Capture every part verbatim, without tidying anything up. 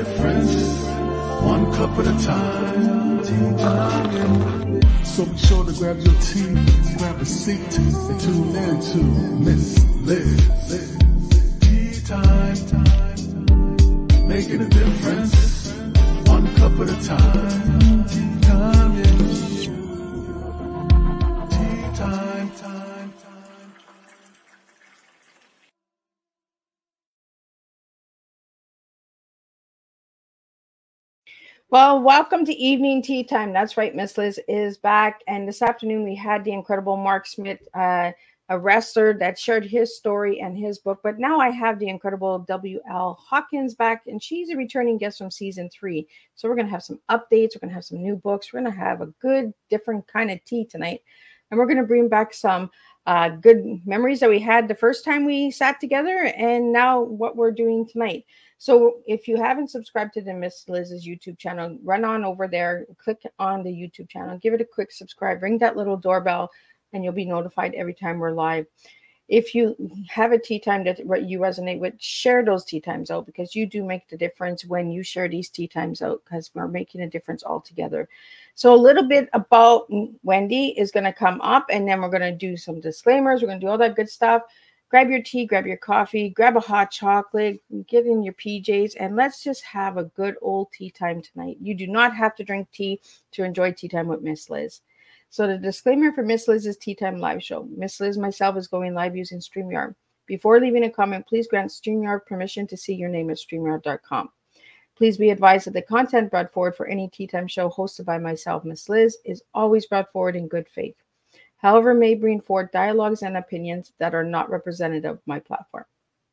difference, one cup at a time. Tea time. So be sure to grab your tea, grab a seat, and tune in to Miss Liz. Tea time, time, making a difference, one cup at a time. Tea time, yeah. Tea time, time, time. Well, welcome to Evening Tea Time. That's right, Miss Liz is back. And this afternoon we had the incredible Mark Smith, uh, a wrestler that shared his story and his book. But now I have the incredible W L Hawkins back, and she's a returning guest from season three. So we're going to have some updates. We're going to have some new books. We're going to have a good, different kind of tea tonight. And we're going to bring back some uh, good memories that we had the first time we sat together, and now what we're doing tonight. So if you haven't subscribed to the Miss Liz's YouTube channel, run on over there, click on the YouTube channel, give it a quick subscribe, ring that little doorbell, and you'll be notified every time we're live. If you have a tea time that you resonate with, share those tea times out, because you do make the difference when you share these tea times out, because we're making a difference all together. So a little bit about Wendy is going to come up, and then we're going to do some disclaimers. We're going to do all that good stuff. Grab your tea, grab your coffee, grab a hot chocolate, get in your P Js, and let's just have a good old tea time tonight. You do not have to drink tea to enjoy tea time with Miss Liz. So the disclaimer for Miss Liz's Tea Time live show. Miss Liz myself is going live using StreamYard. Before leaving a comment, please grant StreamYard permission to see your name at StreamYard dot com. Please be advised that the content brought forward for any Tea Time show hosted by myself, Miss Liz, is always brought forward in good faith. However, may bring forth dialogues and opinions that are not representative of my platform.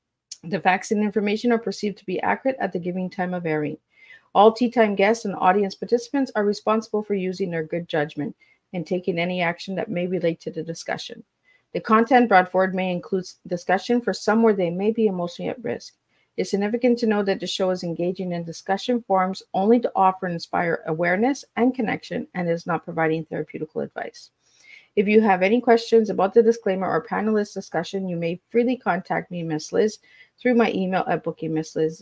The facts and information are perceived to be accurate at the given time of airing. All Tea Time guests and audience participants are responsible for using their good judgment and taking any action that may relate to the discussion. The content brought forward may include discussion for some where they may be emotionally at risk. It's significant to know that the show is engaging in discussion forums only to offer and inspire awareness and connection, and is not providing therapeutical advice. If you have any questions about the disclaimer or panelist discussion, you may freely contact me, Miss Liz, through my email at booking miss liz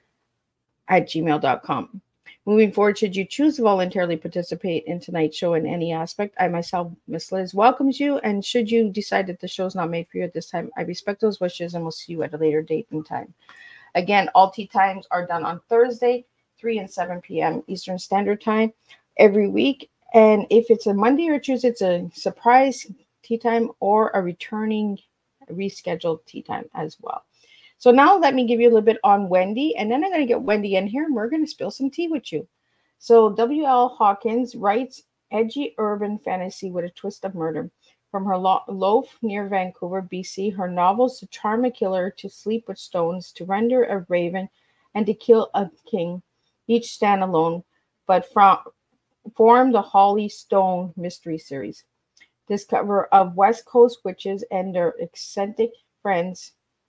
at gmail dot com. Moving forward, should you choose to voluntarily participate in tonight's show in any aspect, I myself, Miss Liz, welcomes you. And should you decide that the show is not made for you at this time, I respect those wishes and will see you at a later date and time. Again, all tea times are done on Thursday, three and seven p.m. Eastern Standard Time every week. And if it's a Monday or Tuesday, it's a surprise tea time or a returning rescheduled tea time as well. So now let me give you a little bit on Wendy, and then I'm going to get Wendy in here and we're going to spill some tea with you. So W L Hawkins writes edgy urban fantasy with a twist of murder. From her lo- loaf near Vancouver, B C, her novels to charm a killer, to sleep with stones, to render a raven, and to kill a king, each stand alone, but from form the Holly Stone mystery series. Discover of West Coast witches and their eccentric friends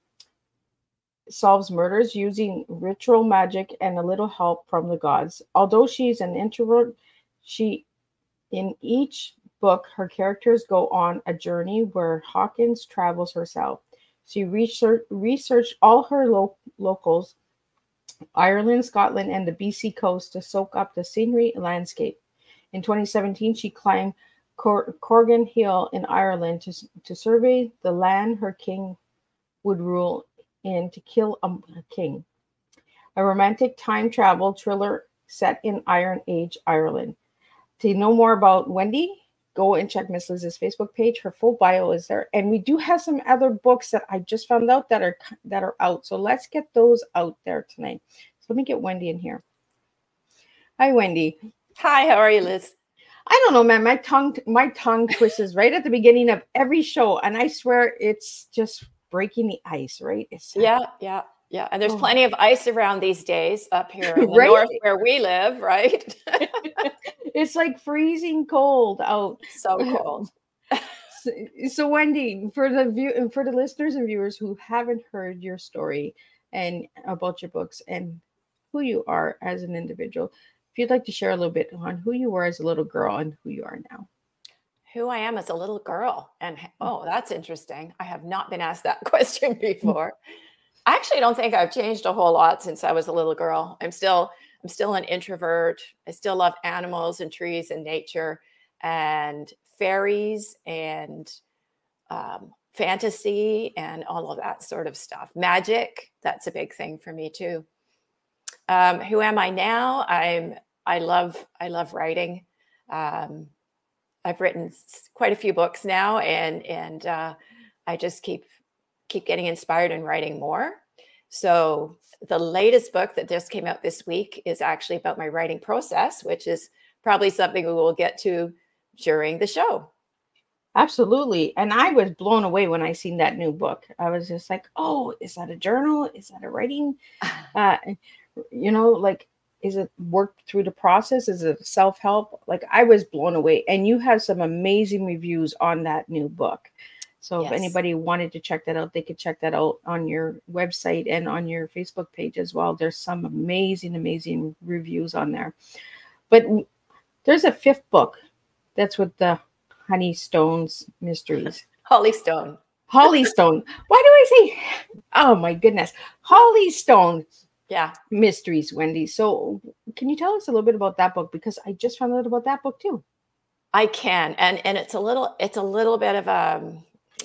solves murders using ritual magic and a little help from the gods. Although she is an introvert, she in each book her characters go on a journey where Hawkins travels herself. She research, researched all her lo- locals, Ireland, Scotland, and the B C coast to soak up the scenery and landscape. In twenty seventeen, she climbed Cor- Corgan Hill in Ireland to, to survey the land her king would rule in, to kill a, a king. A romantic time travel thriller set in Iron Age Ireland. To know more about Wendy, go and check Miss Liz's Facebook page. Her full bio is there. And we do have some other books that I just found out that are that are out. So let's get those out there tonight. So let me get Wendy in here. Hi, Wendy. Hi, how are you, Liz? I don't know, man. My tongue, my tongue twists right at the beginning of every show, and I swear it's just breaking the ice, right? It's yeah, yeah, yeah. And there's oh. plenty of ice around these days up here in the right? north where we live, right? It's like freezing cold out. So cold. so, so, Wendy, for the view, for the listeners and viewers who haven't heard your story and about your books and who you are as an individual, if you'd like to share a little bit on who you were as a little girl and who you are now. Who I am as a little girl. And oh, that's interesting. I have not been asked that question before. I actually don't think I've changed a whole lot since I was a little girl. I'm still I'm still an introvert. I still love animals and trees and nature and fairies and um, fantasy and all of that sort of stuff. Magic, that's a big thing for me too. Um, who am I now? I'm I love I love writing. Um, I've written s- quite a few books now, and and uh, I just keep keep getting inspired and writing more. So the latest book that just came out this week is actually about my writing process, which is probably something we will get to during the show. Absolutely. And I was blown away when I seen that new book. I was just like, oh, is that a journal? Is that a writing? Uh, you know, like, is it work through the process? Is it self-help? Like, I was blown away. And you have some amazing reviews on that new book. So if Yes. anybody wanted to check that out, they could check that out on your website and on your Facebook page as well. There's some amazing, amazing reviews on there. But there's a fifth book that's with the Honey Stones Mysteries. Holly Stone. Holly Stone. Why do I say, oh my goodness, Holly Stone Yeah. Mysteries, Wendy. So can you tell us a little bit about that book? Because I just found out about that book too. I can. And and it's a little it's a little bit of a,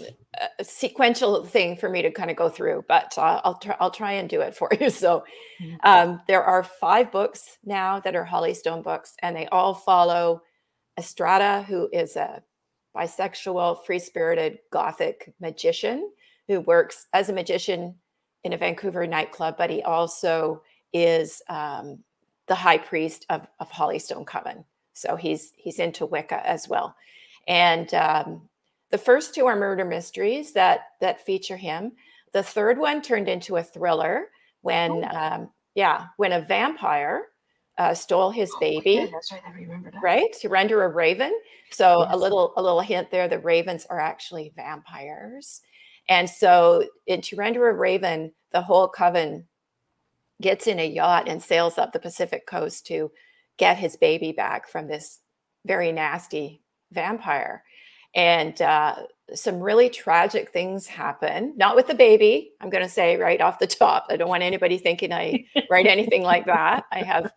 a sequential thing for me to kind of go through, but uh, I'll try I'll try and do it for you. So um, there are five books now that are Holly Stone books, and they all follow Estrada, who is a bisexual, free-spirited Gothic magician who works as a magician in a Vancouver nightclub, but he also is um, the high priest of, of Hollystone Coven. So he's he's into Wicca as well. And um, the first two are murder mysteries that that feature him. The third one turned into a thriller when, Oh. um, yeah, when a vampire uh, stole his baby. Yeah, that's right. I remember that. Right, to render a raven. So a Yes. little a little hint there, the ravens are actually vampires. And so in To Render a Raven, the whole coven gets in a yacht and sails up the Pacific coast to get his baby back from this very nasty vampire. And uh, some really tragic things happen, not with the baby, I'm going to say right off the top. I don't want anybody thinking I write anything like that. I have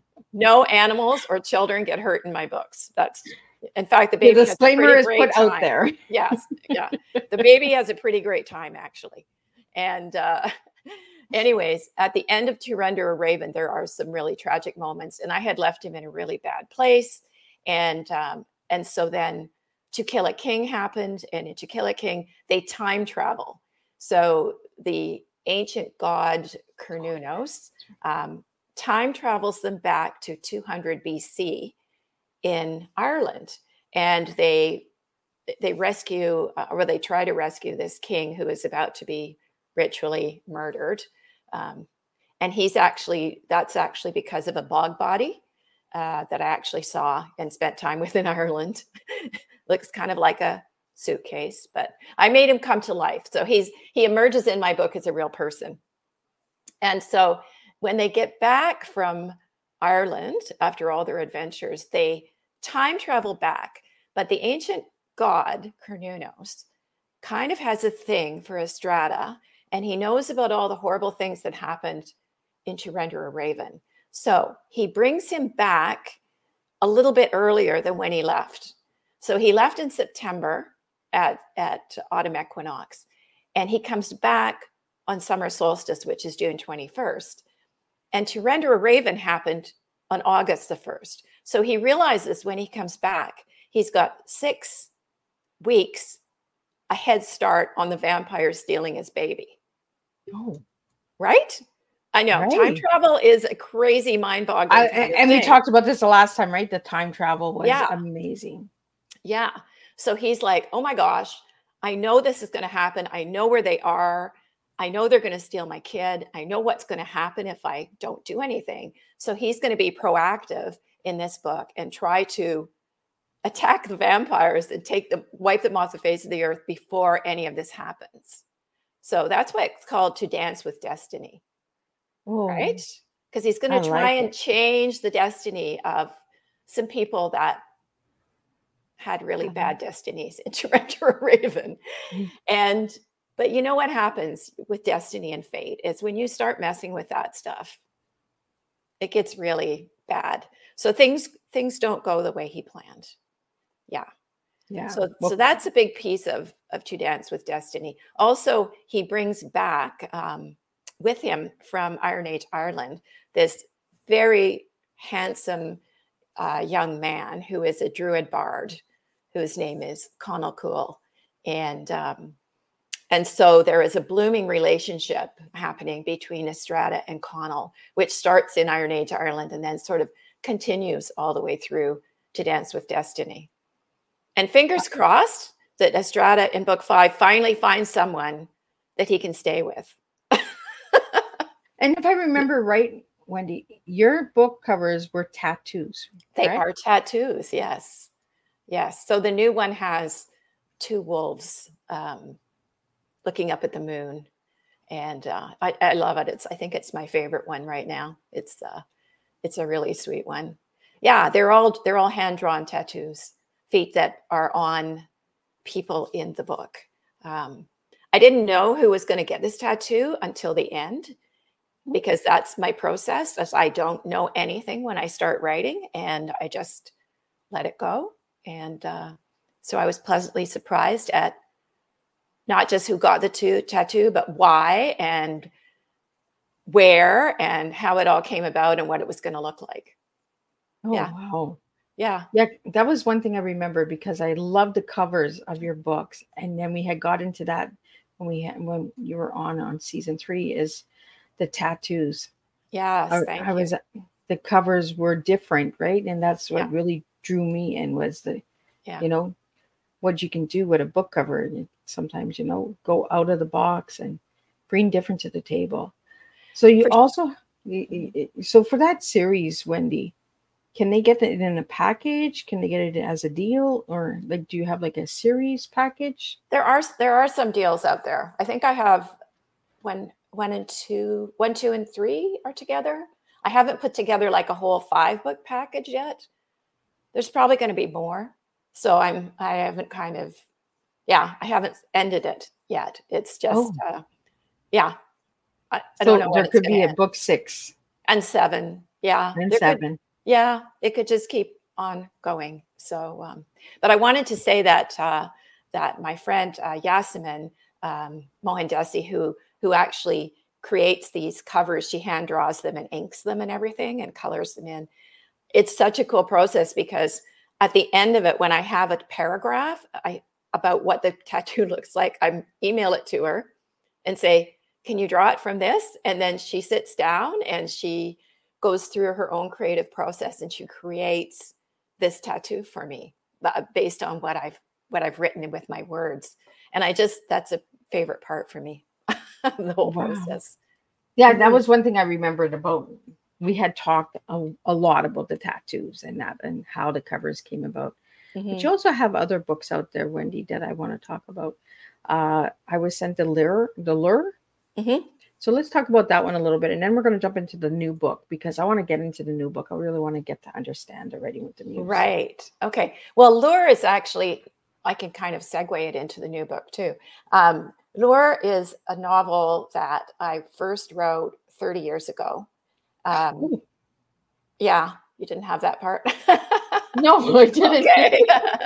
no animals or children get hurt in my books. That's, in fact, the baby The has a disclaimer pretty is great put time. out there. Yes, yeah. The baby has a pretty great time, actually. And uh, anyways, at the end of To Render a Raven, there are some really tragic moments. And I had left him in a really bad place. And um, and so then To Kill a King happened. And in To Kill a King, they time travel. So the ancient god Cernunnos um, time travels them back to two hundred B C in Ireland. And they they rescue uh, or they try to rescue this king who is about to be ritually murdered. Um, and he's actually, that's actually because of a bog body uh, that I actually saw and spent time with in Ireland. Looks kind of like a suitcase, but I made him come to life. So he's, he emerges in my book as a real person. And so when they get back from Ireland after all their adventures, they time travel back. But the ancient god, Cernunnos, kind of has a thing for Estrada, and he knows about all the horrible things that happened in To Render a Raven. So he brings him back a little bit earlier than when he left. So he left in September at, at autumn equinox, and he comes back on summer solstice, which is June twenty-first. And To Render a Raven happened on August the first. So he realizes when he comes back, he's got six weeks a head start on the vampire stealing his baby. Oh, right? I know. Time right. travel is a crazy mind-boggling. I, kind of and we thing. talked about this the last time, right? The time travel was Yeah. amazing. Yeah. So he's like, oh my gosh, I know this is going to happen. I know where they are. I know they're going to steal my kid. I know what's going to happen if I don't do anything. So he's going to be proactive in this book and try to attack the vampires and take them, wipe them off the face of the earth before any of this happens. So that's why it's called To Dance with Destiny, Oh, right? Because he's going I to try like and it. change the destiny of some people that had really Mhm. bad destinies in To Render a Raven. Mhm. And But you know what happens with destiny and fate is when you start messing with that stuff, it gets really bad. So things things don't go the way he planned. Yeah. Yeah. So Well, so that's a big piece of of To Dance with Destiny. Also, he brings back um, with him from Iron Age Ireland this very handsome uh, young man who is a druid bard, whose name is Conall Cool, and um, and so there is a blooming relationship happening between Estrada and Conall, which starts in Iron Age Ireland and then sort of continues all the way through To Dance with Destiny. And fingers crossed that Estrada in book five finally finds someone that he can stay with. and if I remember right, Wendy, your book covers were tattoos. They correct? are tattoos, yes. Yes. So the new one has two wolves um, looking up at the moon. And uh, I, I love it. It's I think it's my favorite one right now. It's uh, it's a really sweet one. Yeah, they're all they're all hand-drawn tattoos, feet that are on people in the book. Um, I didn't know who was going to get this tattoo until the end, because that's my process, as I don't know anything when I start writing, and I just let it go. And uh, so I was pleasantly surprised at not just who got the two, tattoo, but why and where and how it all came about and what it was going to look like. Oh, Yeah. wow. Yeah. Yeah, that was one thing I remember because I loved the covers of your books. And then we had got into that when we had, when you were on on season three is the tattoos. Yes. I, Thank I you. was the covers were different, right? And that's what Yeah. really drew me in was the, Yeah. you know, what you can do with a book cover. And sometimes, you know, go out of the box and bring different to the table. So you For- also, so for that series, Wendy, can they get it in a package? Can they get it as a deal, or like, do you have like a series package? There are there are some deals out there. I think I have one one and two, one, two, and three are together. I haven't put together like a whole five book package yet. There's probably going to be more. So I'm I haven't kind of yeah, I haven't ended it yet. It's just Oh, uh, yeah. I, I so don't know when there it's could going be to a end. book six And seven. Yeah. and There could seven. yeah, it could just keep on going. So um, but I wanted to say that uh, that my friend uh, Yasemin um, Mohandesi, who who actually creates these covers, she hand draws them and inks them and everything and colors them in. It's such a cool process because at the end of it, when I have a paragraph I, about what the tattoo looks like, I email it to her and say, can you draw it from this? And then she sits down and she goes through her own creative process and she creates this tattoo for me based on what I've what I've written with my words. And I just, that's a favorite part for me, the whole Wow. process. Yeah, that Mhm. was one thing I remembered about. We had talked a, a lot about the tattoos and that and how the covers came about. But Mhm. you also have other books out there, Wendy, that I want to talk about. Uh, I was sent the lure, the lure. Mhm. So let's talk about that one a little bit, and then we're going to jump into the new book because I want to get into the new book. I really want to get to understand already with the news. Right. Okay. Well, Lure is actually, I can kind of segue it into the new book too. Um, Lure is a novel that I first wrote thirty years ago. Um, Ooh. yeah, you didn't have that part. No, I didn't. Okay.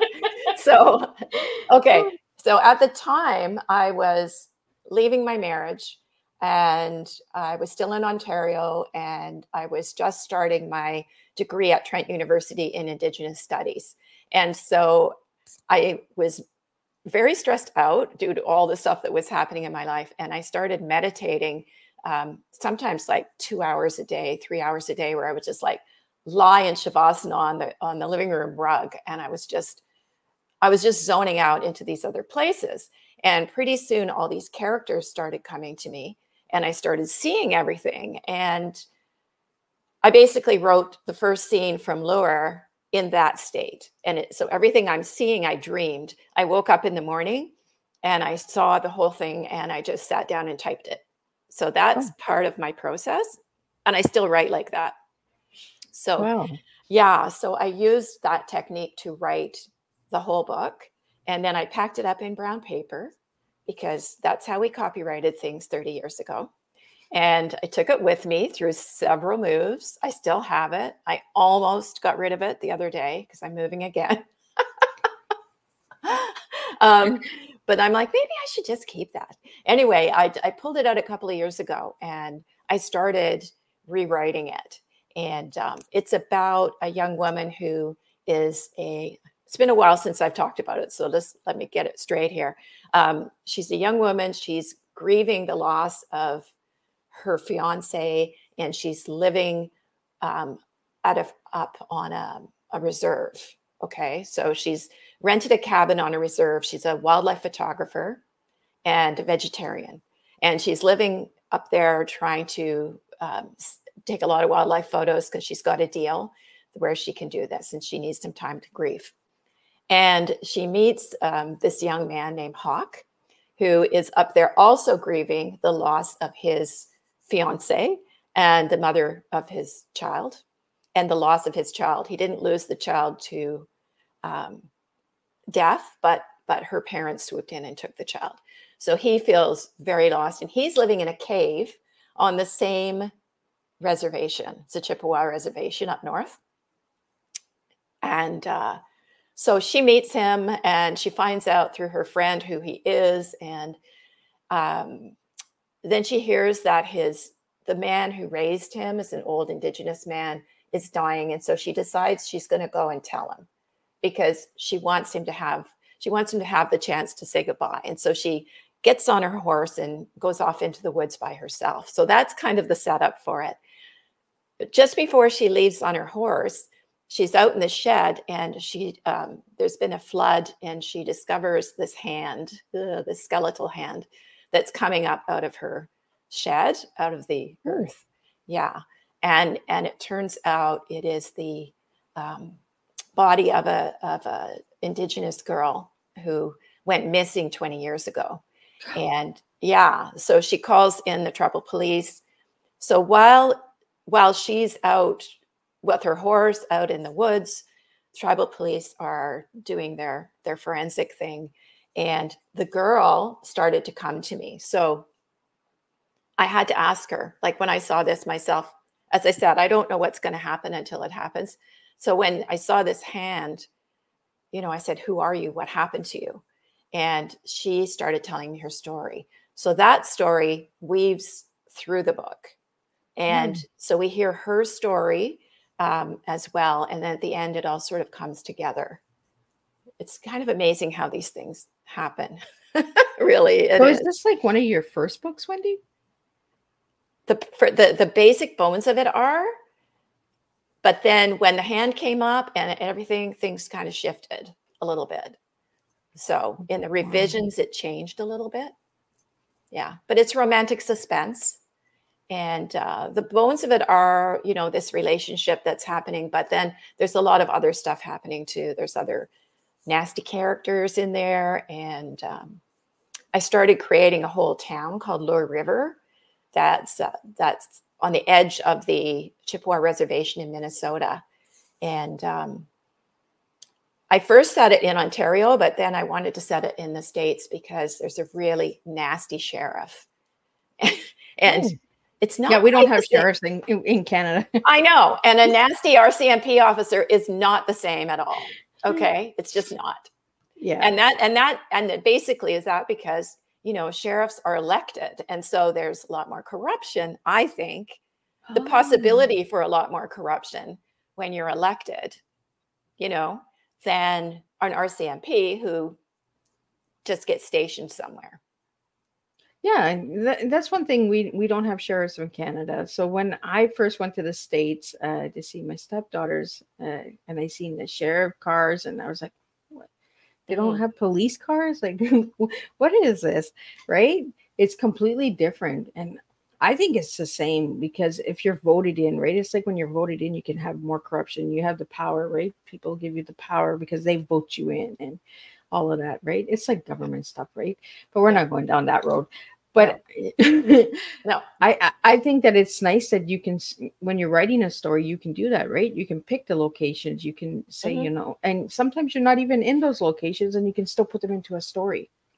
so, okay. So at the time, I was leaving my marriage and I was still in Ontario and I was just starting my degree at Trent University in Indigenous Studies. And so I was very stressed out due to all the stuff that was happening in my life. And I started meditating um, sometimes like two hours a day, three hours a day, where I would just like lie in Shavasana on the on the living room rug. And I was just I was just zoning out into these other places. And pretty soon all these characters started coming to me and I started seeing everything. And I basically wrote the first scene from Lure in that state. And it, so everything I'm seeing, I dreamed. I woke up in the morning and I saw the whole thing and I just sat down and typed it. So that's Oh. part of my process. And I still write like that. So Wow. yeah, so I used that technique to write the whole book. And then I packed it up in brown paper because that's how we copyrighted things thirty years ago. And I took it with me through several moves. I still have it. I almost got rid of it the other day because I'm moving again. um, but I'm like, maybe I should just keep that. Anyway, I, I pulled it out a couple of years ago and I started rewriting it. And um, it's about a young woman who is a, it's been a while since I've talked about it. So just let me get it straight here. Um, she's a young woman. She's grieving the loss of her fiance, and she's living um, out of, up on a, a reserve. Okay. So she's rented a cabin on a reserve. She's a wildlife photographer and a vegetarian. And she's living up there trying to um, take a lot of wildlife photos because she's got a deal where she can do this and she needs some time to grieve. And she meets um, this young man named Hawk, who is up there also grieving the loss of his fiance and the mother of his child and the loss of his child. He didn't lose the child to um, death, but but her parents swooped in and took the child. So he feels very lost, and he's living in a cave on the same reservation. It's a Chippewa reservation up north. And uh, so she meets him and she finds out through her friend who he is. And um, then she hears that his the man who raised him is an old Indigenous man, is dying. And so she decides she's going to go and tell him because she wants him to have, she wants him to have the chance to say goodbye. And so she gets on her horse and goes off into the woods by herself. So that's kind of the setup for it. But just before she leaves on her horse, she's out in the shed and she um, there's been a flood and she discovers this hand, uh, this skeletal hand that's coming up out of her shed, out of the earth. Yeah. And and it turns out it is the um, body of a of a Indigenous girl who went missing twenty years ago. And yeah, so she calls in the tribal police. So while while she's out with her horse out in the woods, tribal police are doing their their forensic thing, and the girl started to come to me. So I had to ask her, like when I saw this myself, as I said, I don't know what's going to happen until it happens. So when I saw this hand, you know, I said, "Who are you? What happened to you?" And she started telling me her story. So that story weaves through the book. And mm. so we hear her story um, as well. And then at the end, it all sort of comes together. It's kind of amazing how these things happen. Really. It so is, is this like one of your first books, Wendy? The, for the, the basic bones of it are, but then when the hand came up and everything, things kind of shifted a little bit. So in the revisions, it changed a little bit. Yeah, but it's romantic suspense. And uh, the bones of it are, you know, this relationship that's happening, but then there's a lot of other stuff happening too. There's other nasty characters in there. And um, I started creating a whole town called Lure River. That's, uh, that's on the edge of the Chippewa Reservation in Minnesota. And um, I first set it in Ontario, but then I wanted to set it in the States because there's a really nasty sheriff. and oh. It's not. Yeah, we don't have sheriffs in, in Canada. I know. And a nasty R C M P officer is not the same at all. Okay. It's just not. Yeah. And that, and that, and that basically is that because, you know, sheriffs are elected. And so there's a lot more corruption, I think, the oh. possibility for a lot more corruption when you're elected, you know, than an R C M P who just gets stationed somewhere. Yeah, that, that's one thing. We we don't have sheriffs in Canada. So when I first went to the States uh, to see my stepdaughters, uh, and I seen the sheriff cars, and I was like, what? They don't have police cars? Like, what is this? Right? It's completely different. And I think it's the same because if you're voted in, right? It's like when you're voted in, you can have more corruption. You have the power, right? People give you the power because they vote you in and all of that, right? It's like government stuff, right? But we're not going down that road. But no, no. I, I think that it's nice that you can, when you're writing a story, you can do that, right? You can pick the locations, you can say, mm-hmm. you know, and sometimes you're not even in those locations and you can still put them into a story.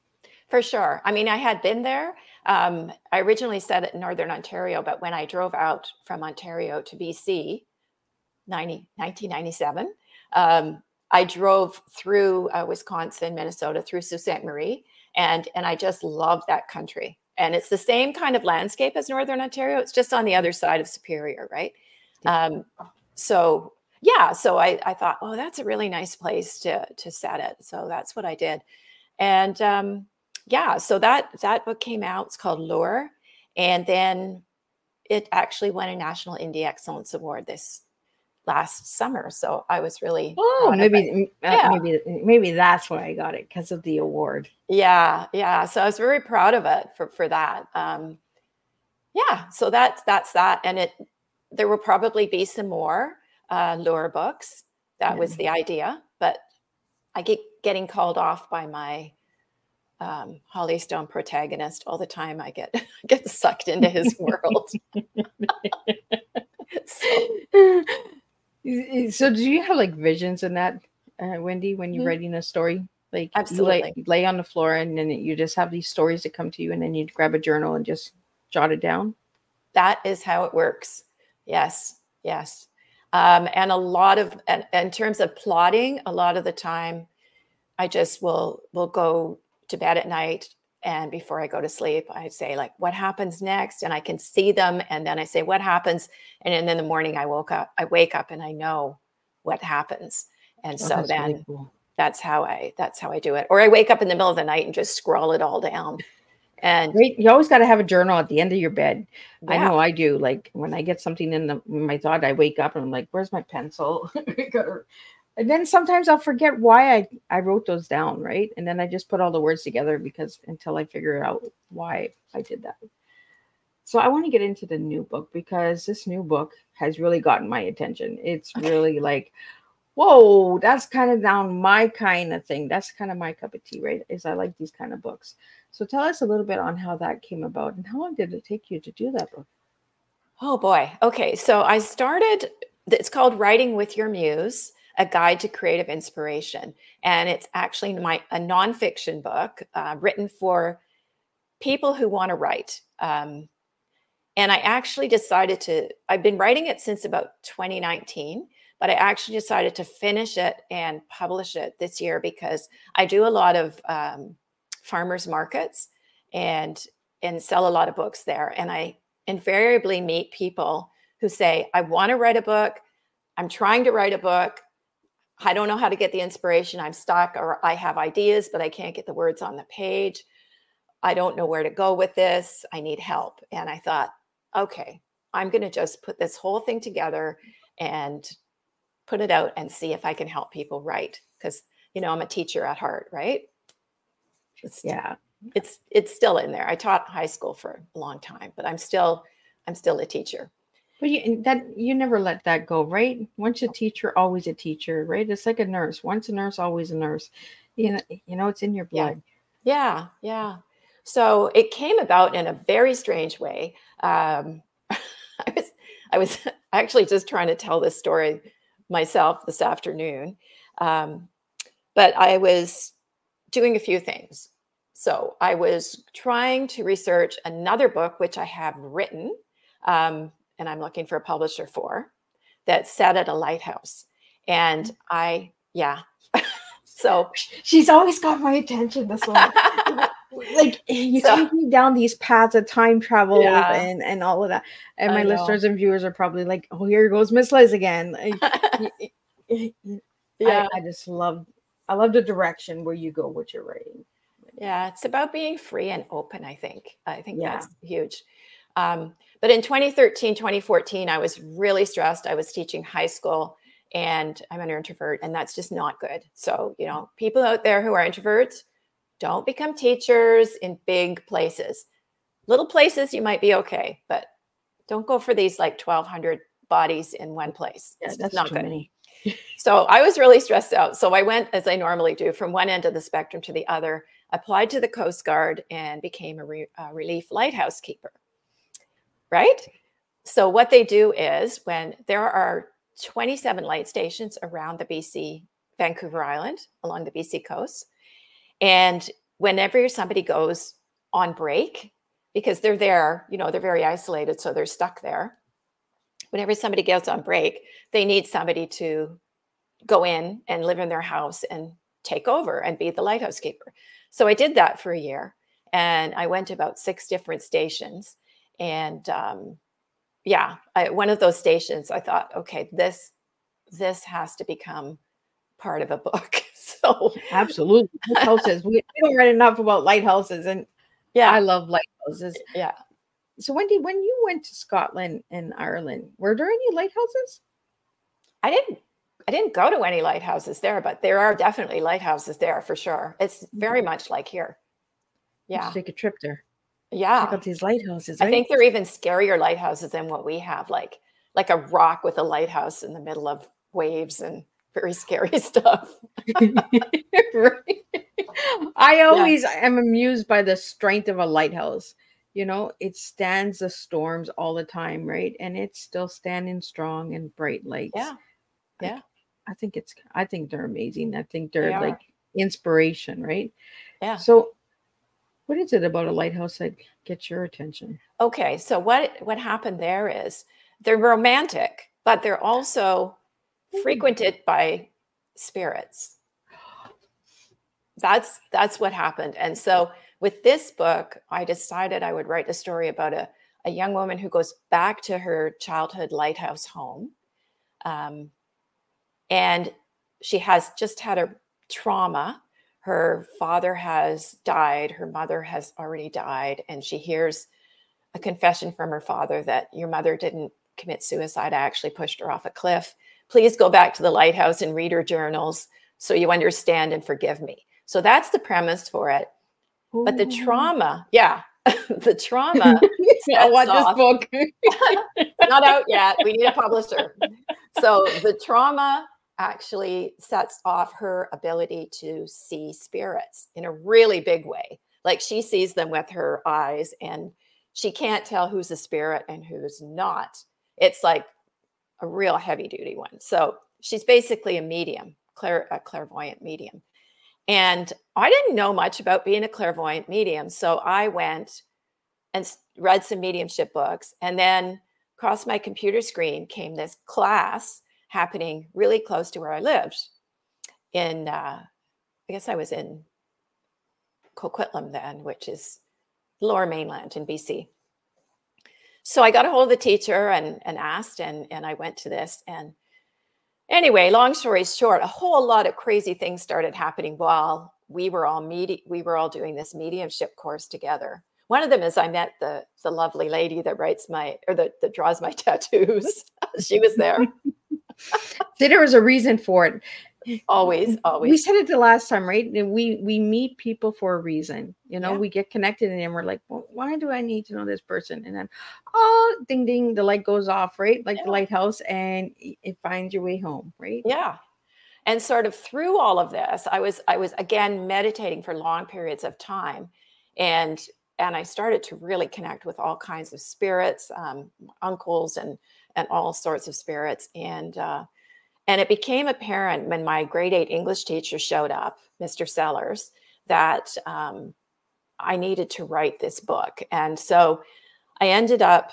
For sure. I mean, I had been there. Um, I originally said it in Northern Ontario, but when I drove out from Ontario to B C, nineteen ninety-seven, um, I drove through uh, Wisconsin, Minnesota, through Sault Ste. Marie, and and I just love that country. And it's the same kind of landscape as Northern Ontario. It's just on the other side of Superior, right? Um, so yeah, so I, I thought, oh, that's a really nice place to to set it. So that's what I did. And um, yeah, so that that book came out. It's called Lure, and then it actually won a National Indie Excellence Award this last summer. So I was really Oh, maybe uh, yeah. maybe maybe that's why I got it, because of the award. Yeah, yeah. So I was very proud of it for for that. Um, yeah, so that's that's that, and it there will probably be some more uh, Lure books. That Yeah. was the idea, but I get getting called off by my um, Holly Stone protagonist all the time. I get get sucked into his world. so, So do you have like visions in that, uh, Wendy, when you're Mhm. writing a story? Like Absolutely. you lay, you lay on the floor and then you just have these stories that come to you, and then you grab a journal and just jot it down? That is how it works. Yes, yes. Um, and a lot of, and, in terms of plotting, a lot of the time, I just will will go to bed at night, and before I go to sleep, I say like, "What happens next?" And I can see them, and then I say, "What happens?" And then in the morning, I woke up, I wake up, and I know what happens. And Oh, so that's then really cool. that's how I that's how I do it. Or I wake up in the middle of the night and just scroll it all down. And Right? You always got to have a journal at the end of your bed. I yeah, know I do. Like when I get something in the in my thought, I wake up and I'm like, "Where's my pencil?" And then sometimes I'll forget why I, I wrote those down, right? And then I just put all the words together because until I figure out why I did that. So I want to get into the new book, because this new book has really gotten my attention. It's really like, whoa, that's kind of down my kind of thing. That's kind of my cup of tea, right? Is I like these kind of books. So tell us a little bit on how that came about, and how long did it take you to do that book? oh boy. Okay, so I started. It's called Writing with Your Muse: A Guide to Creative Inspiration, and it's actually my a nonfiction book uh, written for people who want to write. Um, and I actually decided to. I've been writing it since about twenty nineteen, but I actually decided to finish it and publish it this year because I do a lot of um, farmers markets and and sell a lot of books there, and I invariably meet people who say, I want to write a book. I'm trying to write a book. I don't know how to get the inspiration. I'm stuck, or I have ideas, but I can't get the words on the page. I don't know where to go with this. I need help. And I thought, okay, I'm going to just put this whole thing together and put it out and see if I can help people write. Because, you know, I'm a teacher at heart, right? It's, Yeah. it's it's still in there. I taught high school for a long time, but I'm still I'm still a teacher. But you that you never let that go, right? Once a teacher, always a teacher, right? It's like a nurse. Once a nurse, always a nurse. You know, you know, it's in your Yeah. blood. Yeah, yeah. So it came about in a very strange way. Um, I was I was actually just trying to tell this story myself this afternoon, um, but I was doing a few things. So I was trying to research another book which I have written, um, and I'm looking for a publisher for, that's set at a lighthouse. And I, yeah. So She's always got my attention. This one, like you So- take me down these paths of time travel Yeah. and and all of that. And I my know. listeners and viewers are probably like, "Oh, here goes Miss Liz again." Like, y- y- y- yeah. I, I just love, I love the direction where you go with your writing. Yeah, it's about being free and open, I think. I think Yeah. that's huge. Um, but in twenty thirteen, twenty fourteen, I was really stressed. I was teaching high school, and I'm an introvert, and that's just not good. So, you know, people out there who are introverts, don't become teachers in big places. Little places, you might be okay, but don't go for these like twelve hundred bodies in one place. Yeah, It's just that's not too good. many. So I was really stressed out. So I went, as I normally do, from one end of the spectrum to the other, applied to the Coast Guard, and became a, re- a relief lighthouse keeper. Right? So what they do is, when there are twenty-seven light stations around the B C, Vancouver Island, along the B C coast, and whenever somebody goes on break, because they're there, you know, they're very isolated, so they're stuck there. Whenever somebody goes on break, they need somebody to go in and live in their house and take over and be the lighthouse keeper. So I did that for a year, and I went to about six different stations. And um, yeah, I, one of those stations, I thought, okay, this this has to become part of a book. So Absolutely. Lighthouses. We, we don't write enough about lighthouses, and yeah, I love lighthouses. yeah. So Wendy, when you went to Scotland and Ireland, were there any lighthouses? I didn't I didn't go to any lighthouses there, but there are definitely lighthouses there for sure. It's very much like here. Let's Yeah. take a trip there. Check Yeah. out these lighthouses, I right? think they're even scarier lighthouses than what we have, like like a rock with a lighthouse in the middle of waves and very scary stuff. Right. I Yeah. always am amused by the strength of a lighthouse. You know, it stands the storms all the time, right? And it's still standing strong and bright lights. Yeah. Like, Yeah. I think it's I think they're amazing. I think They they're are. like inspiration, right? Yeah. So what is it about a lighthouse that gets your attention? Okay, so what what happened there is they're romantic, but they're also frequented by spirits. That's that's what happened. And so with this book, I decided I would write a story about a, a young woman who goes back to her childhood lighthouse home. Um, and she has just had a trauma. Her father has died, her mother has already died, and she hears a confession from her father that your mother didn't commit suicide. I actually pushed her off a cliff. Please go back to the lighthouse and read her journals so you understand and forgive me. So that's the premise for it. But the Ooh. trauma, yeah, the trauma. I'll watch off. this book. Not out yet. We need a publisher. So the trauma actually sets off her ability to see spirits in a really big way. Like she sees them with her eyes, and she can't tell who's a spirit and who's not. It's like a real heavy duty one. So she's basically a medium, clair- a clairvoyant medium. And I didn't know much about being a clairvoyant medium. So I went and read some mediumship books, and then across my computer screen came this class happening really close to where I lived in, uh, I guess I was in Coquitlam then, which is Lower Mainland in B C. So I got a hold of the teacher and, and asked, and, and I went to this. And anyway, long story short, a whole lot of crazy things started happening while we were all medi- we were all doing this mediumship course together. One of them is I met the the lovely lady that writes my or that, that draws my tattoos. She was there. See, there was a reason for it. Always, always. We said it the last time, right? We we meet people for a reason. You know, Yeah. we get connected, and then we're like, well, why do I need to know this person? And then, oh, ding ding, the light goes off, right? Like Yeah. the lighthouse, and it finds your way home, right? Yeah. And sort of through all of this, I was I was again meditating for long periods of time, and and I started to really connect with all kinds of spirits, um, uncles, and and all sorts of spirits, and uh, and it became apparent when my grade eight English teacher showed up, Mister Sellers, that um, I needed to write this book, and so I ended up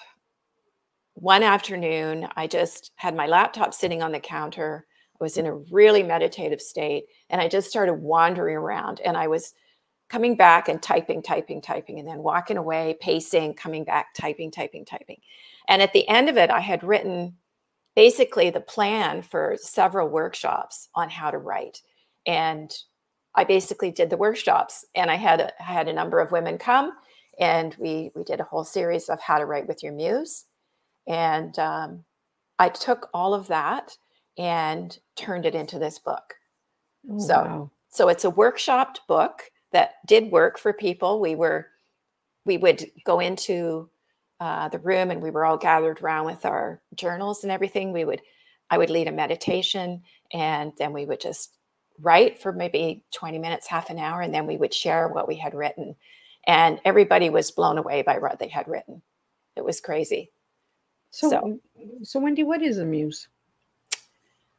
one afternoon. I just had my laptop sitting on the counter. I was in a really meditative state, and I just started wandering around, and I was coming back and typing, typing, typing, and then walking away, pacing, coming back, typing, typing, typing. And at the end of it, I had written basically the plan for several workshops on how to write. And I basically did the workshops, and I had a, I had a number of women come, and we we did a whole series of how to write with your muse. And um, I took all of that and turned it into this book. Oh, So, wow. so it's a workshopped book that did work for people. We were, we would go into uh, the room, and we were all gathered around with our journals and everything. We would, I would lead a meditation, and then we would just write for maybe twenty minutes, half an hour, and then we would share what we had written. And everybody was blown away by what they had written. It was crazy. So, So- so Wendy, what is a muse?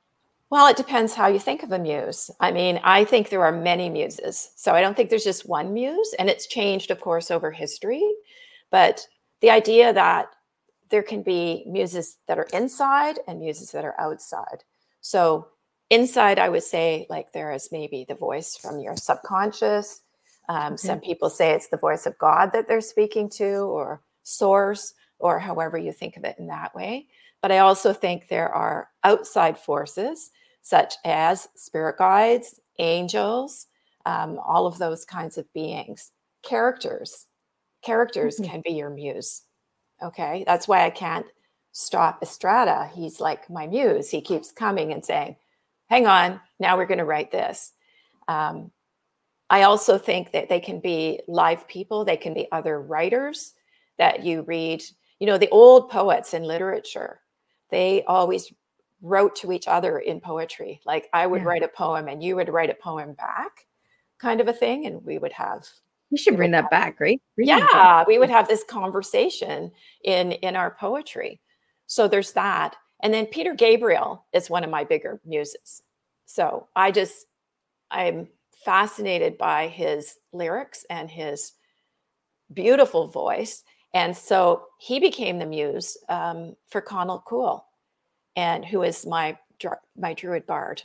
Well, it depends how you think of a muse. I mean, I think there are many muses. So I don't think there's just one muse, and it's changed, of course, over history. But the idea that there can be muses that are inside and muses that are outside. So inside, I would say, like, there is maybe the voice from your subconscious. Um, Okay. Some people say it's the voice of God that they're speaking to, or source, or however you think of it in that way. But I also think there are outside forces, such as spirit guides, angels, um, all of those kinds of beings. Characters. Characters Mhm. can be your muse. Okay. That's why I can't stop Estrada. He's like my muse. He keeps coming and saying, hang on, now we're going to write this. Um, I also think that they can be live people. They can be other writers that you read. You know, the old poets in literature, they always wrote to each other in poetry. Like I would Yeah. write a poem and you would write a poem back, kind of a thing. And we would have, We should we bring would that back, right? Bring that back. yeah, we would have this conversation in in our poetry. So there's that. And then Peter Gabriel is one of my bigger muses. So I just I'm fascinated by his lyrics and his beautiful voice. And so he became the muse um, for Connell Cool, and who is my dr- my druid bard.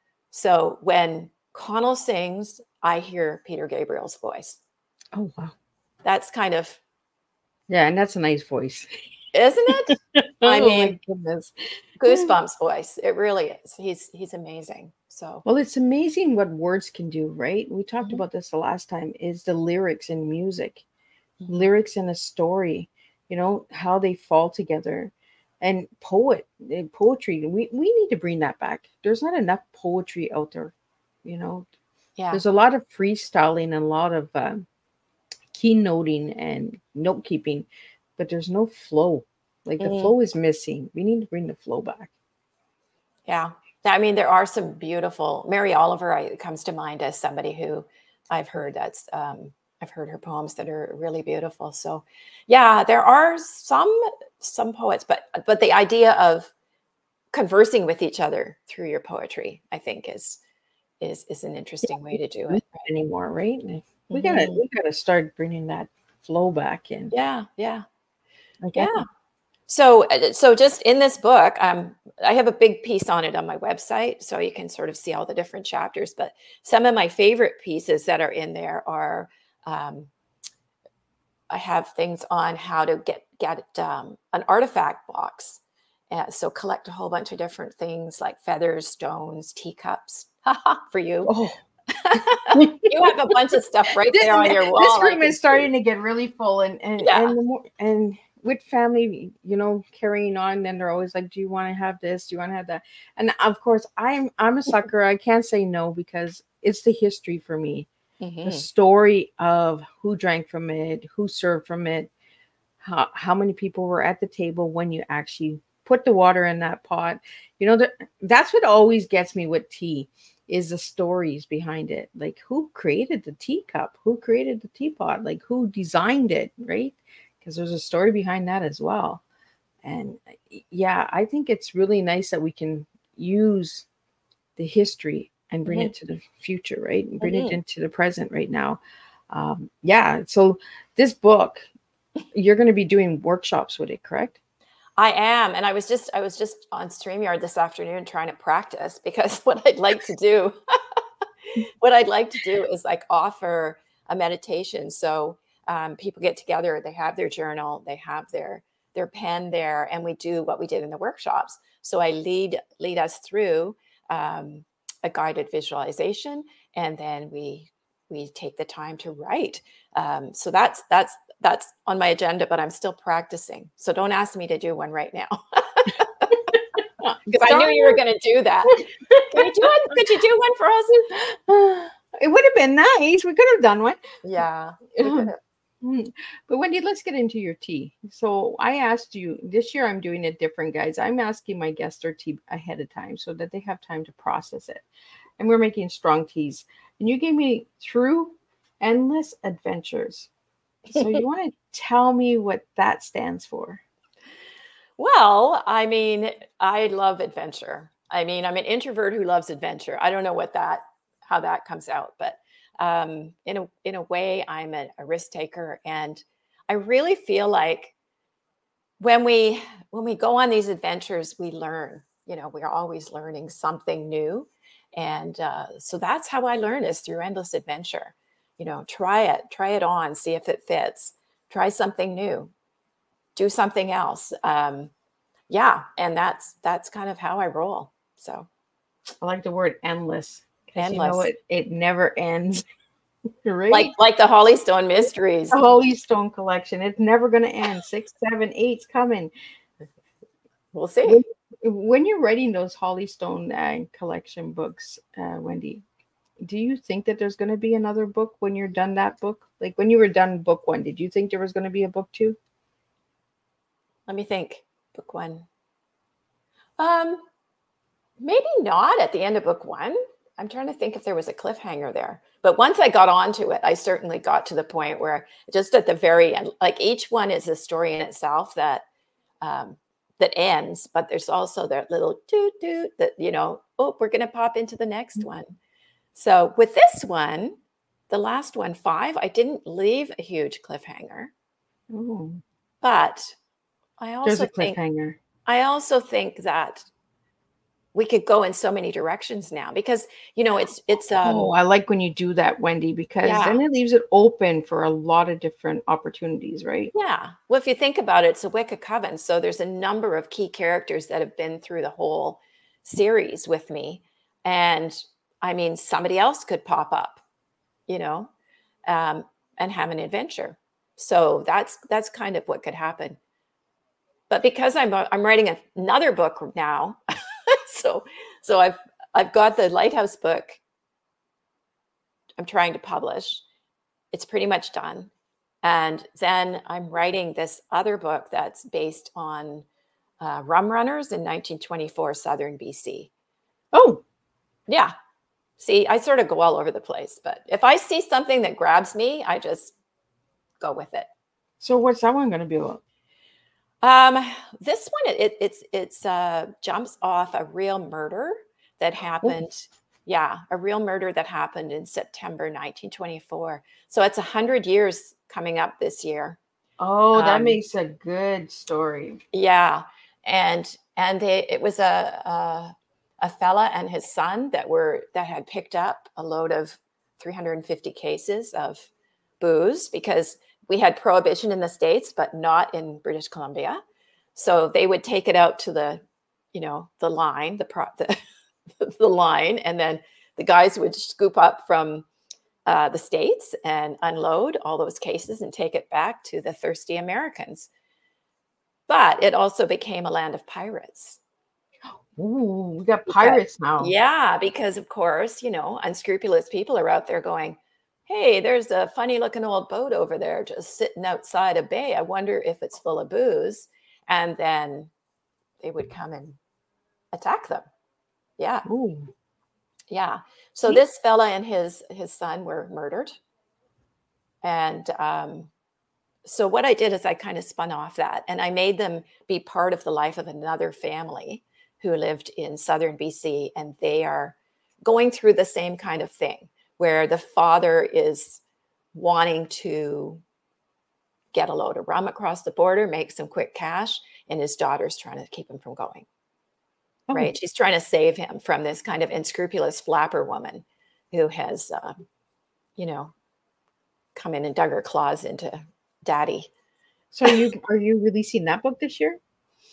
So when Connell sings, I hear Peter Gabriel's voice. Oh, wow. That's kind of, Yeah, and that's a nice voice. isn't it? I Oh my mean, goodness. Goosebumps voice. It really is. He's he's amazing. So Well, it's amazing what words can do, right? We talked mhm, about this the last time, is the lyrics in music, mhm. lyrics in a story, you know, how they fall together. And poet, eh, poetry, we, we need to bring that back. There's not enough poetry out there, you know. Yeah. There's a lot of freestyling and a lot of um, keynoting and note keeping, but there's no flow. Like the Mm, flow is missing. We need to bring the flow back. yeah. I mean, there are some beautiful Mary Oliver I, comes to mind as somebody who I've heard that's um, I've heard her poems that are really beautiful. So yeah, there are some some poets, but but the idea of conversing with each other through your poetry, I think is is is an interesting way to do Do it. that anymore, right? Like, we gotta Mhm. we gotta start bringing that flow back in. Yeah, yeah, Like I yeah. So, uh, so just in this book, um, I have a big piece on it on my website, so you can sort of see all the different chapters. But some of my favorite pieces that are in there are, um, I have things on how to get get um, an artifact box. Uh, so collect a whole bunch of different things like feathers, stones, teacups. Haha, for you. oh, You have a bunch of stuff right this, there on your this wall. I room can is starting see. to get really full, and and Yeah. and the more and with family, you know, carrying on, then they're always like, "Do you want to have this? Do you want to have that?" And of course, I'm I'm a sucker. I can't say no because it's the history for me, the Mhm. story of who drank from it, who served from it, how how many people were at the table when you actually put the water in that pot. You know, that that's what always gets me with tea is the stories behind it. Like who created the teacup? Who created the teapot? Like who designed it, right? Because there's a story behind that as well. And yeah, I think it's really nice that we can use the history and bring Mhm. it to the future, right? And bring it Mhm. into the present right now. Um, yeah. So this book, you're going to be doing workshops with it, correct? I am, and I was just I was just on StreamYard this afternoon trying to practice because what I'd like to do what I'd like to do is like offer a meditation. So um, people get together, they have their journal, they have their their pen there, and we do what we did in the workshops. So I lead lead us through um, a guided visualization, and then we we take the time to write. Um, so that's that's that's on my agenda, but I'm still practicing. So don't ask me to do one right now because I knew Darn you were going to do that. Can you do it? Could you do one for us? it. It would have been nice. We could have done one. Yeah, we could have. Mm. But Wendy, let's get into your tea. So I asked you this year, I'm doing it different, guys. I'm asking my guests their tea ahead of time so that they have time to process it. And we're making strong teas. And you gave me Through Endless Adventures. So you want to tell me what that stands for? Well, I mean, I love adventure. I mean, I'm an introvert who loves adventure. I don't know what that, how that comes out, but um, in a in a way, I'm a, a risk taker, and I really feel like when we when we go on these adventures, we learn. You know, we're always learning something new, and uh, so that's how I learn is through endless adventure. You know, try it, try it on, see if it fits. Try something new, do something else. Um, yeah, and that's that's kind of how I roll. So I like the word endless because you know endless, it it never ends, right? like like the Hollystone Mysteries. The Holy Stone collection. It's never going to end. Six, seven, eight's coming. We'll see. When, when you're writing those Holly Stone uh, collection books, uh, Wendy, do you think that there's going to be another book when you're done that book? Like when you were done book one, did you think there was going to be a book two? Let me think. Book one. Um, maybe not at the end of book one. I'm trying to think if there was a cliffhanger there. But once I got onto it, I certainly got to the point where just at the very end, like each one is a story in itself that um, that ends, but there's also that little toot toot that, you know, oh, we're going to pop into the next one. So with this one, the last one, five, I didn't leave a huge cliffhanger, Oh, but I there's also a think cliffhanger. I also think that we could go in so many directions now because, you know, it's it's um Oh, I like when you do that, Wendy, because yeah. then it leaves it open for a lot of different opportunities, right? Yeah. Well, if you think about it, it's a Wicca coven. So there's a number of key characters that have been through the whole series with me. And I mean, somebody else could pop up, you know, um, and have an adventure. So that's that's kind of what could happen. But because I'm I'm writing another book now, so so I've I've got the Lighthouse book I'm trying to publish. It's pretty much done. And then I'm writing this other book that's based on uh, rum runners in nineteen twenty-four Southern B C. Oh, Yeah. See, I sort of go all over the place, but if I see something that grabs me, I just go with it. so what's that one going to be about? Um, this one, it, it's it's uh, jumps off a real murder that happened. Yeah, a real murder that happened in September nineteen twenty-four. So it's a hundred years coming up this year. Oh, that Um, makes a good story. Yeah, and and they it was a, a a fella and his son that were that had picked up a load of three hundred fifty cases of booze because we had prohibition in the States, but not in British Columbia. So they would take it out to the, you know, the line, the pro, the, the line, and then the guys would scoop up from uh, the States and unload all those cases and take it back to the thirsty Americans. But it also became a land of pirates. Ooh, we got Because, pirates now. yeah, because of course, you know, unscrupulous people are out there going, hey, there's a funny looking old boat over there just sitting outside a bay. I wonder if it's full of booze. And then they would come and attack them. Yeah. Ooh. Yeah. So See? this fella and his his son were murdered. And um, so what I did is I kind of spun off that and I made them be part of the life of another family who lived in southern B C, and they are going through the same kind of thing where the father is wanting to get a load of rum across the border, make some quick cash, and his daughter's trying to keep him from going. Oh. Right? She's trying to save him from this kind of unscrupulous flapper woman who has, uh, you know, come in and dug her claws into daddy. So are you are you releasing that book this year?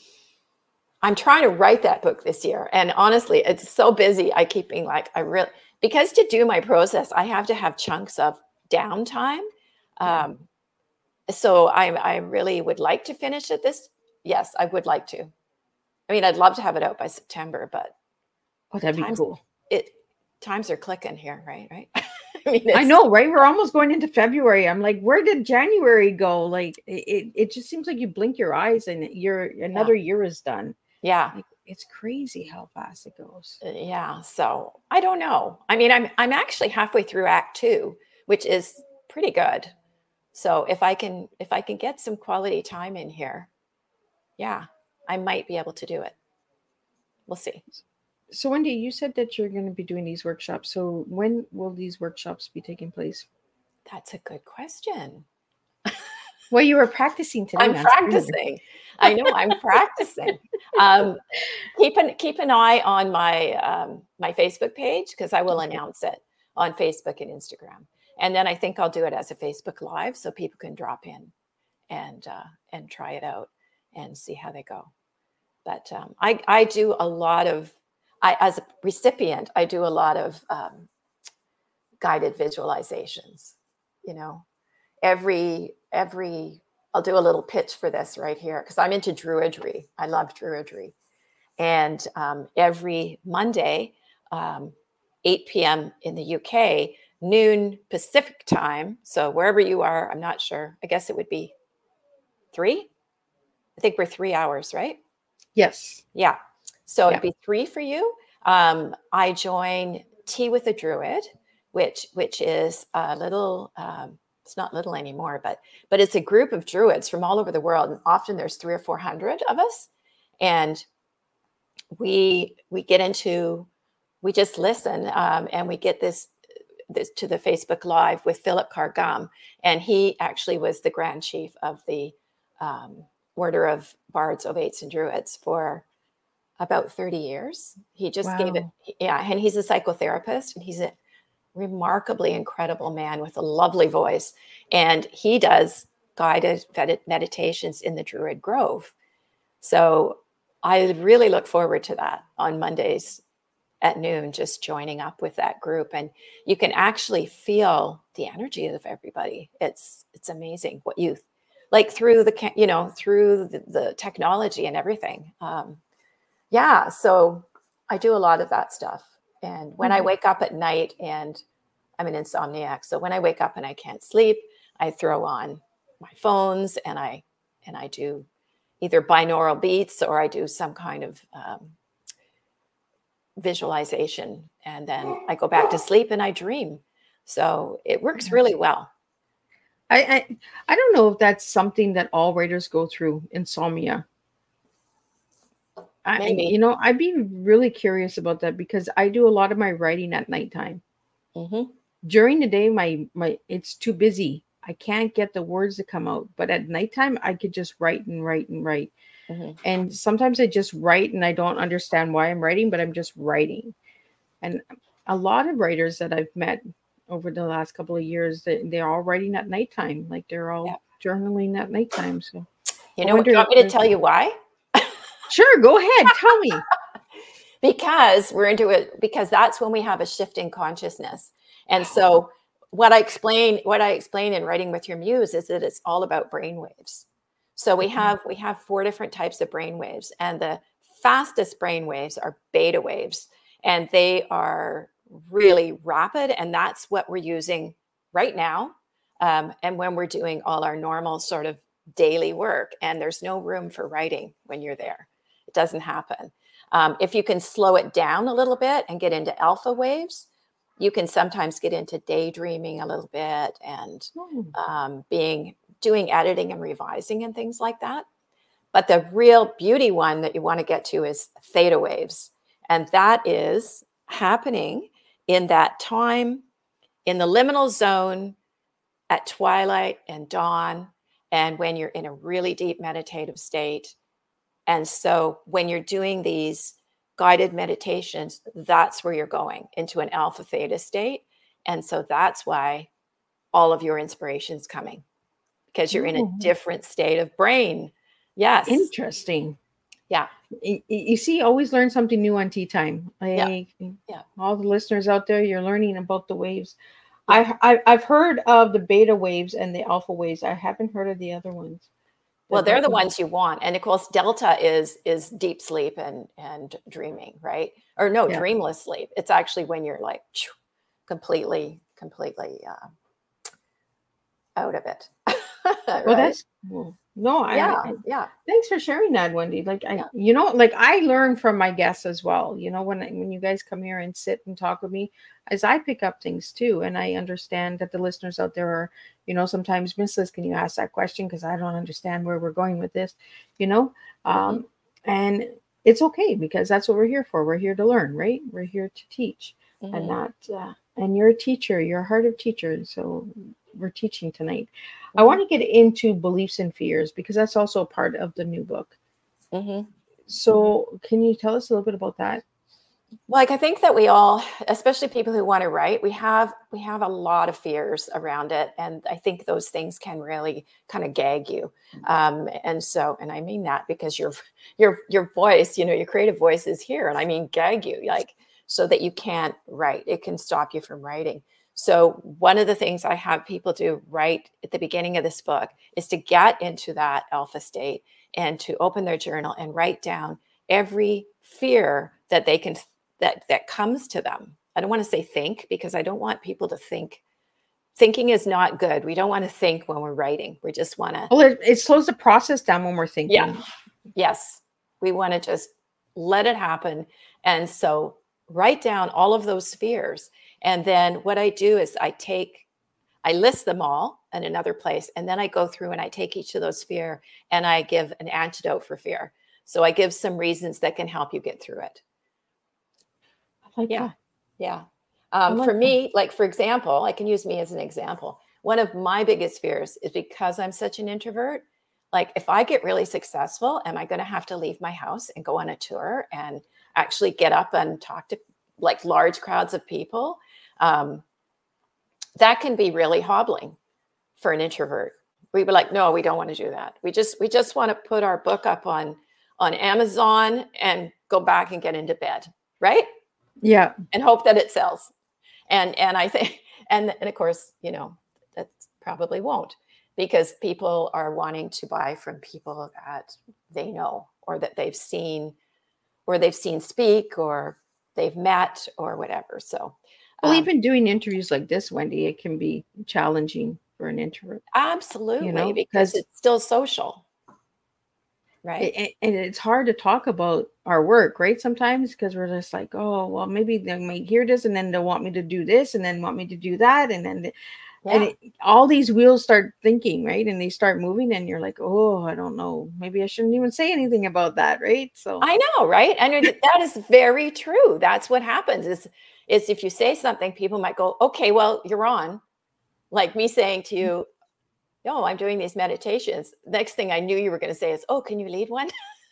I'm trying to write that book this year. And honestly, it's so busy. I keep being like, I really, because to do my process, I have to have chunks of downtime. Um, so I, I really would like to finish it this. Yes, I would like to. I mean, I'd love to have it out by September, but Oh, that'd be times, cool. It times are clicking here, right? Right. I mean, I know, right? We're almost going into February. I'm like, where did January go? Like, it, it just seems like you blink your eyes and you're another yeah. year is done. Yeah. Like, it's crazy how fast it goes. Yeah. So I don't know. I mean, I'm I'm actually halfway through Act Two, which is pretty good. So if I can if I can get some quality time in here, yeah, I might be able to do it. We'll see. So Wendy, you said that you're going to be doing these workshops. So when will these workshops be taking place? That's a good question. Well, you were practicing today. I'm practicing. I know I'm practicing. Um, keep an keep an eye on my um, my Facebook page, because I will announce it on Facebook and Instagram. And then I think I'll do it as a Facebook Live so people can drop in and uh, and try it out and see how they go. But um, I I do a lot of I as a recipient I do a lot of um, guided visualizations. You know, every every I'll do a little pitch for this right here, because I'm into Druidry. I love Druidry. And um, every Monday, um, eight p.m. in the U K, noon Pacific time. So wherever you are, I'm not sure. I guess it would be three. I think we're three hours, right? Yes. Yeah. So Yeah. it'd be three for you. Um, I join Tea with a Druid, which which is a little. Um, it's not little anymore, but but it's a group of druids from all over the world, and often there's three or four hundred of us, and we we get into we just listen, um, and we get this this to the Facebook Live with Philip Carr-Gum, and he actually was the Grand Chief of the um, Order of Bards, Ovates, and Druids for about thirty years. He just Wow. gave it, yeah, and he's a psychotherapist, and he's a remarkably incredible man with a lovely voice, and he does guided meditations in the Druid Grove. So I really look forward to that on Mondays at noon, just joining up with that group, and you can actually feel the energy of everybody. It's it's amazing what you like through the you know through the, the technology and everything. Um, yeah, so I do a lot of that stuff, and when mm-hmm. I wake up at night, and I'm an insomniac, so when I wake up and I can't sleep, I throw on my phones and I and I do either binaural beats or I do some kind of um, visualization, and then I go back to sleep and I dream. So it works really well. I, I I don't know if that's something that all writers go through, insomnia. I, you know, I'd be really curious about that, because I do a lot of my writing at nighttime. Mm-hmm. During the day, my my it's too busy. I can't get the words to come out. But at nighttime, I could just write and write and write. Mm-hmm. And sometimes I just write and I don't understand why I'm writing, but I'm just writing. And a lot of writers that I've met over the last couple of years, they, they're all writing at nighttime. Like they're all yeah. journaling at nighttime. So, you know, do you want me to tell you why? Sure, go ahead. Tell me. Because we're into it, because that's when we have a shift in consciousness. And so what I explain, what I explain in Writing with Your Muse is that it's all about brainwaves. So we have we have four different types of brainwaves, and the fastest brainwaves are beta waves, and they are really rapid, and that's what we're using right now. Um, and when we're doing all our normal sort of daily work, and there's no room for writing when you're there. It doesn't happen. Um, if you can slow it down a little bit and get into alpha waves, you can sometimes get into daydreaming a little bit and um, being doing editing and revising and things like that. But the real beauty one that you want to get to is theta waves. And that is happening in that time, in the liminal zone at twilight and dawn, and when you're in a really deep meditative state. And so when you're doing these guided meditations, that's where you're going, into an alpha theta state. And so that's why all of your inspiration's coming, because you're in a different state of brain. Yes. Interesting. Yeah. You, you see, always learn something new on Tea Time. Like, yeah. yeah. All the listeners out there, you're learning about the waves. Yeah. I, I, I've heard of the beta waves and the alpha waves. I haven't heard of the other ones. Well, they're the ones you want. And of course, delta is is deep sleep and and dreaming, right? Or no, yeah. dreamless sleep. It's actually when you're like completely, completely uh, out of it. Right? Well, that's cool. No, I, yeah, I, yeah. Thanks for sharing that, Wendy. Like I, yeah. you know, like I learn from my guests as well. You know, when when you guys come here and sit and talk with me, as I pick up things too, and I understand that the listeners out there are, you know, sometimes, Miss Liz, can you ask that question, because I don't understand where we're going with this, you know, um, mm-hmm. and it's okay, because that's what we're here for. We're here to learn, right? We're here to teach. Mhm. And not, uh, and you're a teacher, you're a heart of teacher. So we're teaching tonight. I Mhm. want to get into beliefs and fears, because that's also a part of the new book. Mhm. So can you tell us a little bit about that? Like, I think that we all, especially people who want to write, we have we have a lot of fears around it, and I think those things can really kind of gag you. Um, and so, and I mean that because your your your voice, you know, your creative voice is here, and I mean gag you, like so that you can't write. It can stop you from writing. So one of the things I have people do right at the beginning of this book is to get into that alpha state and to open their journal and write down every fear that they can that that comes to them. I don't want to say think, because I don't want people to think. Thinking is not good. We don't want to think when we're writing. We just want to, Well, it, it slows the process down when we're thinking. yeah, yes. We want to just let it happen. And so write down all of those fears. And then what I do is I take, I list them all in another place. And then I go through and I take each of those fear and I give an antidote for fear. So I give some reasons that can help you get through it. I like Yeah. that. Yeah. I Um, like for that. me, like, for example, I can use me as an example. One of my biggest fears is because I'm such an introvert. Like, if I get really successful, am I going to have to leave my house and go on a tour and actually get up and talk to like large crowds of people? Um, that can be really hobbling for an introvert. We were like, no, we don't want to do that. We just we just want to put our book up on on Amazon and go back and get into bed, right? Yeah. And hope that it sells. And and I think and and of course, you know, that probably won't, because people are wanting to buy from people that they know or that they've seen or they've seen speak or they've met or whatever. So Well, um, even doing interviews like this, Wendy, it can be challenging for an introvert, absolutely, you know, because because it's still social, right? it, and it's hard to talk about our work, right? Sometimes, because we're just like, oh, well, maybe they might hear this, and then they'll want me to do this, and then want me to do that, and then and Yeah. it, all these wheels start thinking, right? And they start moving, and you're like, oh, I don't know, maybe I shouldn't even say anything about that, right? So I know, right? And it- that is very true. That's what happens is is if you say something, people might go, okay, well, you're on. Like me saying to you, no, I'm doing these meditations. Next thing I knew you were going to say is, oh, can you lead one?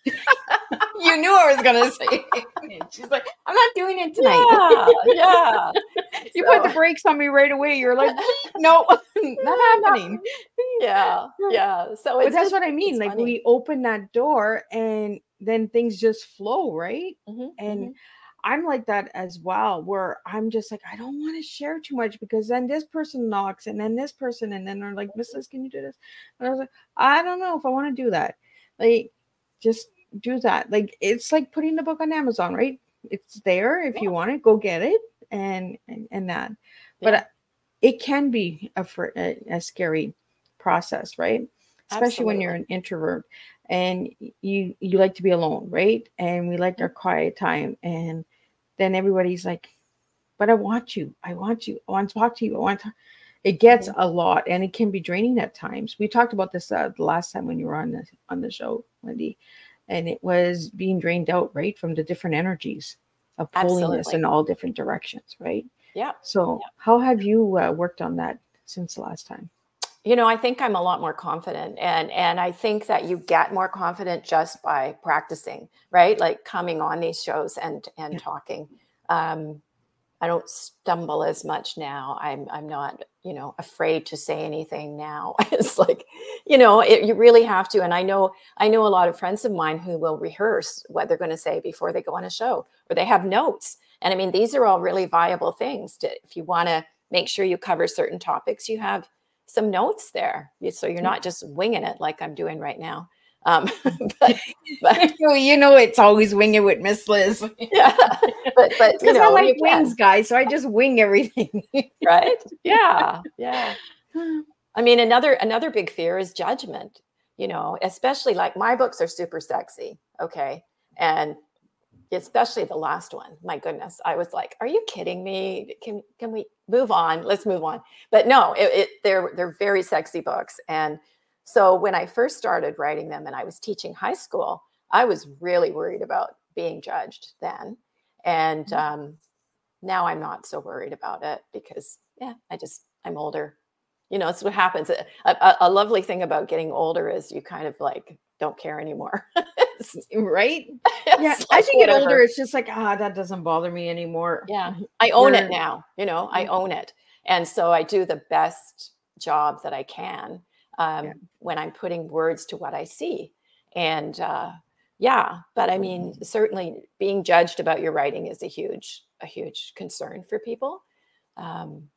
you knew I was gonna say it. She's like, I'm not doing it tonight. Yeah, yeah. You So- put the brakes on me right away. You're like, no, not happening. Yeah, yeah. So But it's that's just, what I mean. it's Like, funny. we open that door and then things just flow, right? Mhm, And mhm. I'm like that as well, where I'm just like, I don't want to share too much, because then this person knocks and then this person, and then they're like, Miss Liz, can you do this? And I was like, I don't know if I want to do that. Like, just do that. Like, it's like putting the book on Amazon, right? It's there. If Yeah. you want it, go get it, and and, and that. But Yeah. it can be a, fr- a, a scary process, right? Especially when you're Absolutely. an introvert and you you like to be alone, right? And we like our quiet time, and then everybody's like, but I want you, I want you, I want to talk to you, I want to. It gets Mhm. a lot, and it can be draining at times. We talked about this uh, the last time when you were on the on the show, Wendy, and it was being drained out, right, from the different energies of pulling us Absolutely. in all different directions, right? Yeah. So how have you uh, worked on that since the last time? You know, I think I'm a lot more confident, and and I think that you get more confident just by practicing, right? Like coming on these shows and and Yeah. talking. Um, I don't stumble as much now. I'm I'm not, you know, afraid to say anything now. It's like, you know, it, you really have to. And I know I know a lot of friends of mine who will rehearse what they're going to say before they go on a show, or they have notes. And I mean, these are all really viable things to, if you want to make sure you cover certain topics, you have some notes there, so you're not just winging it like I'm doing right now. Um, but, but you know, it's always wing it with Miss Liz. yeah, but but you Because I know, like you can. wings, guys, so I just wing everything. Right? Yeah, yeah. I mean, another another big fear is judgment. You know, especially like my books are super sexy, okay, and especially the last one. My goodness, I was like, "Are you kidding me? Can can we move on? Let's move on." But no, it, it they're they're very sexy books, and so when I first started writing them, and I was teaching high school, I was really worried about being judged then. And um, now I'm not so worried about it because, yeah, I just, I'm older. You know, it's what happens. A, a, a lovely thing about getting older is you kind of like don't care anymore. Right? It's Yeah. like, As you get whatever. older, it's just like, ah, that doesn't bother me anymore. Yeah. I own Where- it now, you know, I Yeah. own it. And so I do the best job that I can um, Yeah. when I'm putting words to what I see. And uh, yeah, but I mean, certainly being judged about your writing is a huge, a huge concern for people. Um,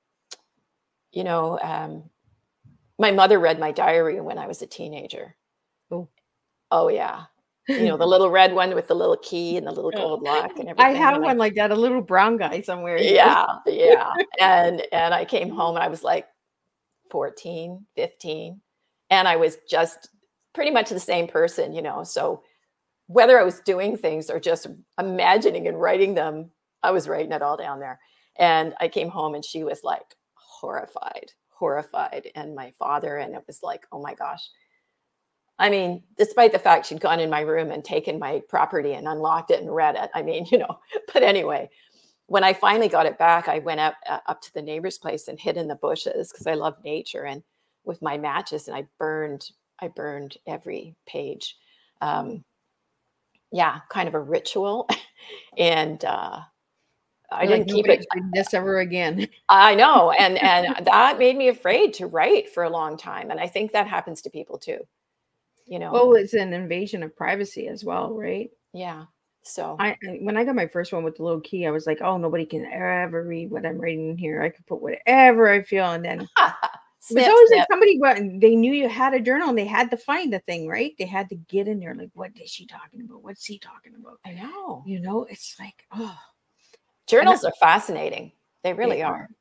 you know, um, my mother read my diary when I was a teenager. Oh. Oh yeah. You know, the little red one with the little key and the little gold lock and everything. I have and one like that, a little brown guy somewhere here. Yeah, yeah. And and I came home and I was like fourteen, fifteen, and I was just pretty much the same person, you know. So whether I was doing things or just imagining and writing them, I was writing it all down there. And I came home and she was like horrified, horrified. And my father, and it was like, oh my gosh. I mean, despite the fact she'd gone in my room and taken my property and unlocked it and read it. I mean, you know, but anyway, when I finally got it back, I went up uh, up to the neighbor's place and hid in the bushes because I love nature, and with my matches, and I burned, I burned every page. Um, yeah, kind of a ritual, and uh, I You're like, didn't keep "Nobody's it. reading this ever again." I know, and and that made me afraid to write for a long time, and I think that happens to people too. You know, Well, it's an invasion of privacy as well, right? yeah. So I I- when I got my first one with the little key, I was like, oh, nobody can ever read what I'm writing here. I could put whatever I feel, and then it was snip, always like snip. somebody went, they knew you had a journal and they had to find the thing, right? They had to get in there, like, what is she talking about? What's he talking about? I know. You know, it's like, oh, Journals are fascinating. They really they are.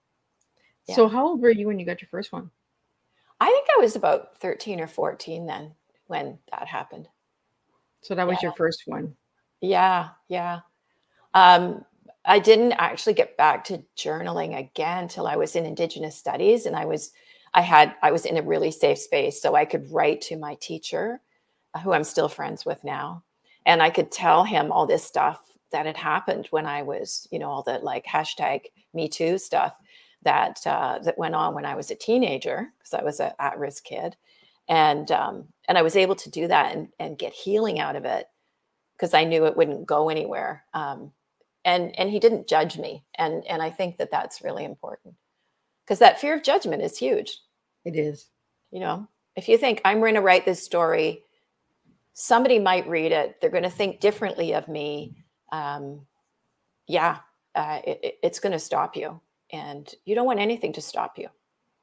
So Yeah. how old were you when you got your first one? I think I was about thirteen or fourteen then when that happened. So that was Yeah. your first one. Yeah, yeah. Um, I didn't actually get back to journaling again till I was in Indigenous studies, and I was, I had, I was in a really safe space, so I could write to my teacher, uh, who I'm still friends with now, and I could tell him all this stuff that had happened when I was, you know, all the like hashtag Me Too stuff that uh, that went on when I was a teenager, because I was an at-risk kid, and um, and I was able to do that and and get healing out of it because I knew it wouldn't go anywhere. Um, and and he didn't judge me, and and I think that that's really important because that fear of judgment is huge. It is. You know, if you think I'm going to write this story, somebody might read it, they're going to think differently of me. Um, yeah, uh, it, it- it's going to stop you, and you don't want anything to stop you.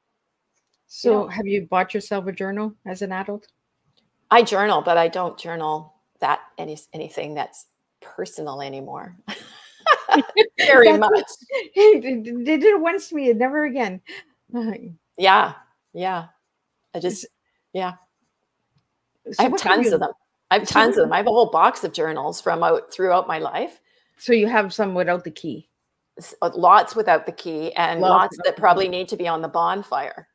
So Yeah. have you bought yourself a journal as an adult? I journal, but I don't journal that any anything that's personal anymore. Very That's much. They did it once to me and never again. Yeah, yeah. I just, yeah. I have tons of them. I have so tons what- of them. I have a whole box of journals from out throughout my life. So you have some without the key. S- uh, Lots without the key, and Lots lots without that the probably need to be on the bonfire.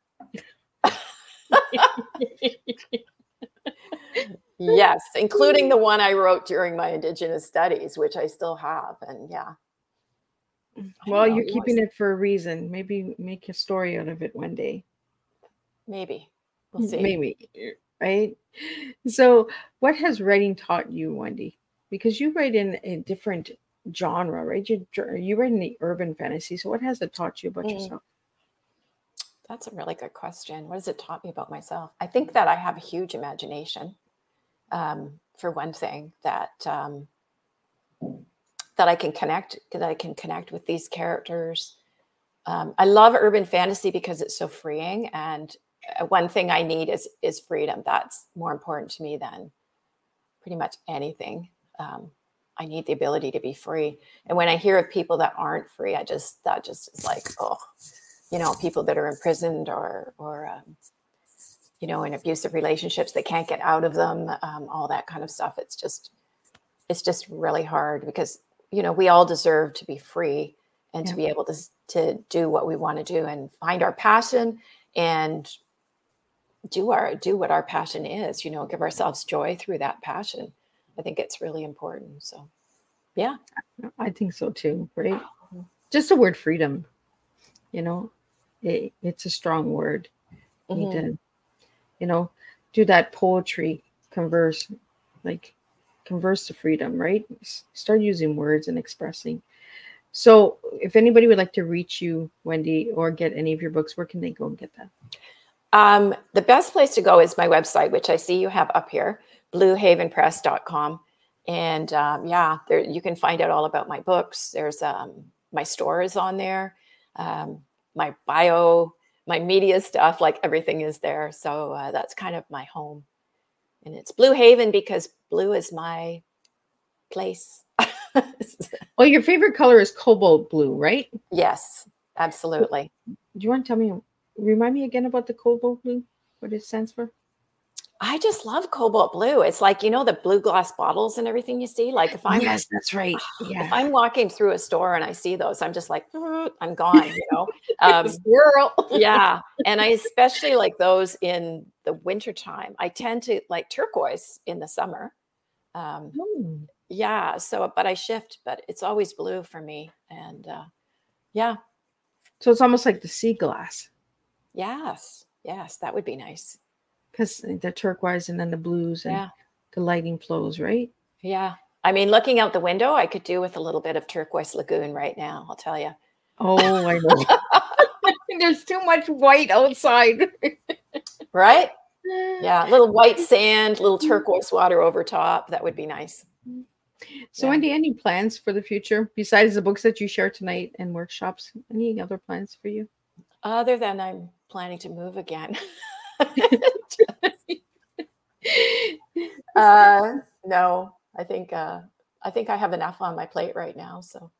Yes, including the one I wrote during my Indigenous studies, which I still have. And yeah. I don't Well, know, you're you keeping always- it for a reason. Maybe make a story out of it one day. Maybe. We'll see. Maybe. Right. So what has writing taught you, Wendy? Because you write in a different genre, right? You, you write in the urban fantasy. So what has it taught you about Mm. yourself? That's a really good question. What has it taught me about myself? I think that I have a huge imagination, um, for one thing, that um, that I can connect, that I can connect with these characters. Um, I love urban fantasy because it's so freeing, and uh, one thing I need is is freedom. That's more important to me than pretty much anything. Um, I need the ability to be free. And when I hear of people that aren't free, I just that just is like, oh, you know, people that are imprisoned or or um, you know, in abusive relationships, they can't get out of them, um, all that kind of stuff. It's just it's just really hard because, you know, we all deserve to be free and Yeah. to be able to to do what we want to do and find our passion and do our do what our passion is, you know, give ourselves joy through that passion. I think it's really important. So, yeah. I think so too, right? Just the word freedom, you know, it, it's a strong word. You need Mm-hmm. to, you know, do that poetry, converse, like converse to freedom, right? S- Start using words and expressing. So, if anybody would like to reach you, Wendy, or get any of your books, where can they go and get that? Um, the best place to go is my website, which I see you have up here, blue haven press dot com. And um, yeah, there you can find out all about my books. There's um, my store is on there, um, my bio, my media stuff, like everything is there. So uh, that's kind of my home. And it's Blue Haven because blue is my place. Well, your favorite color is cobalt blue, right? Yes, absolutely. Do you want to tell me, remind me again about the cobalt blue, what it stands for? I just love cobalt blue. It's like, you know, the blue glass bottles and everything you see. Like if I'm Yes, that's right. if Yeah. I'm walking through a store and I see those, I'm just like, "Mm, I'm gone, you know. Um, Squirrel. yeah. And I especially like those in the wintertime. I tend to like turquoise in the summer. Um, Hmm. yeah. So, but I shift, but it's always blue for me. And uh, yeah. So it's almost like the sea glass, Yes. Yes. That would be nice. because the turquoise and then the blues and Yeah. the lighting flows, right? Yeah. I mean, looking out the window, I could do with a little bit of turquoise lagoon right now, I'll tell you. Oh, I know. There's too much white outside. Right? Yeah. Little white sand, little turquoise water over top. That would be nice. So, Yeah. Wendy, any plans for the future besides the books that you share tonight and workshops? Any other plans for you? Other than I'm planning to move again. uh, no, I think uh, I think I have enough on my plate right now. So,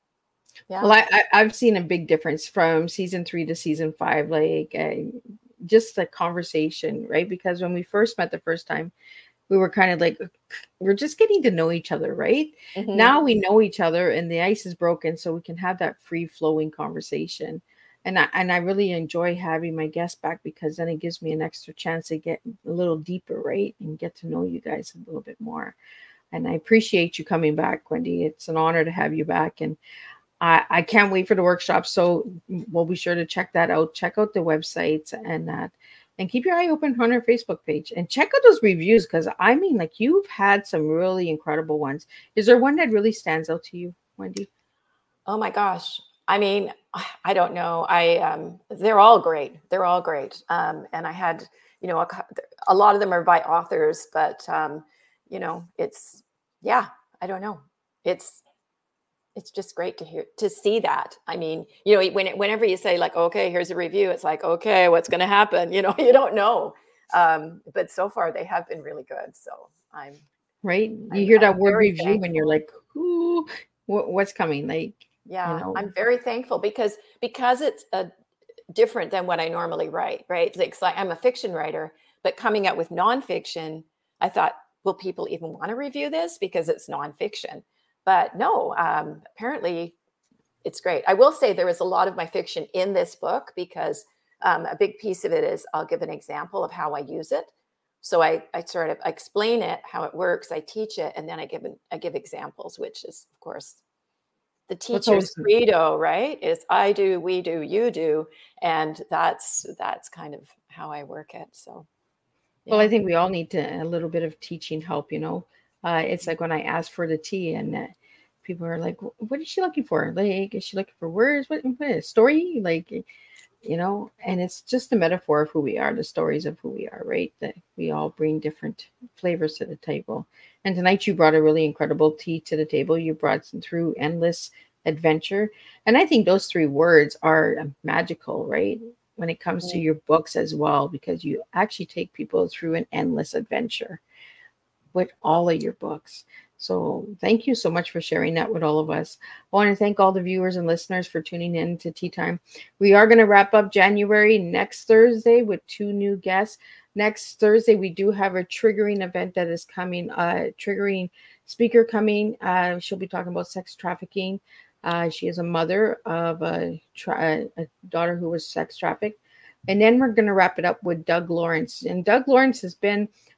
yeah. Well, I, I I've seen a big difference from season three to season five. Like, uh, just the conversation, right? Because when we first met the first time, we were kind of like, we're just getting to know each other, right? Mhm. Now we know each other and the ice is broken, so we can have that free flowing conversation. And I, and I really enjoy having my guests back because then it gives me an extra chance to get a little deeper, right? And get to know you guys a little bit more. And I appreciate you coming back, Wendy. It's an honor to have you back. And I, I can't wait for the workshop. So we'll be sure to check that out. Check out the websites and that. And keep your eye open on our Facebook page and check out those reviews because I mean, like you've had some really incredible ones. Is there one that really stands out to you, Wendy? Oh my gosh. I mean, I don't know. I um, they're all great. They're all great. Um, and I had, you know, a, a lot of them are by authors, but um, you know, it's yeah. I don't know. It's it's just great to hear to see that. I mean, you know, when it, whenever you say like, okay, here's a review, it's like, okay, what's going to happen? You know, you don't know. Um, but so far, they have been really good. So I'm right. You I'm, hear I'm that word very review thankful. and you're like, ooh, what, what's coming? Like, Yeah, you know, I'm very thankful because because it's a different than what I normally write, right? Like, it's like I'm a fiction writer, but coming out with nonfiction, I thought, will people even want to review this because it's nonfiction? But no, um, apparently it's great. I will say there is a lot of my fiction in this book because um, a big piece of it is I'll give an example of how I use it. So I, I sort of explain it, how it works, I teach it, and then I give an, I give examples, which is of course the what's teacher's always credo, right? Is I do, we do, you do, and that's that's kind of how I work it. So, well, I yeah. think we all need to a little bit of teaching help, you know. Uh, it's like when I asked for the tea and uh, people are like, what is she looking for? Like, is she looking for words? What, what is story? Like, you know, and it's just a metaphor of who we are, the stories of who we are, right? That we all bring different flavors to the table. And tonight you brought a really incredible tea to the table. You brought some through endless adventure. And I think those three words are magical, right? When it comes to Mm. your books as well, because you actually take people through an endless adventure with all of your books. So thank you so much for sharing that with all of us. I want to thank all the viewers and listeners for tuning in to Tea Time. We are going to wrap up January next Thursday with two new guests. Next Thursday, we do have a triggering event that is coming, uh, triggering speaker coming. Uh, she'll be talking about sex trafficking. Uh, she is a mother of a, tra- a daughter who was sex trafficked. And then we're going to wrap it up with Doug Lawrence. And Doug Lawrence has been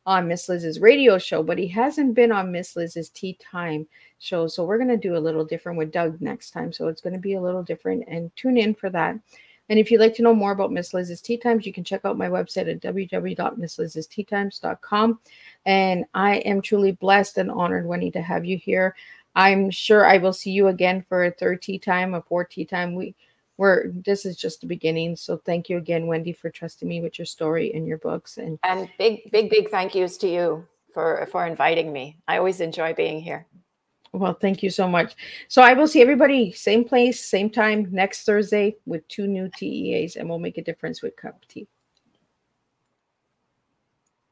on Miss Liz's radio show, but he hasn't been on Miss Liz's Tea Time show. So we're going to do a little different with Doug next time. So it's going to be a little different, and tune in for that. And if you'd like to know more about Miss Liz's Tea Times, you can check out my website at w w w dot miss liz's tea times dot com. And I am truly blessed and honored, Wendy, to have you here. I'm sure I will see you again for a third tea time, a fourth tea time. We We're, this is just the beginning. So thank you again, Wendy, for trusting me with your story and your books. And and big, big, big thank yous to you for, for inviting me. I always enjoy being here. Well, thank you so much. So I will see everybody same place, same time next Thursday with two new T E As, and we'll make a difference with cup of tea.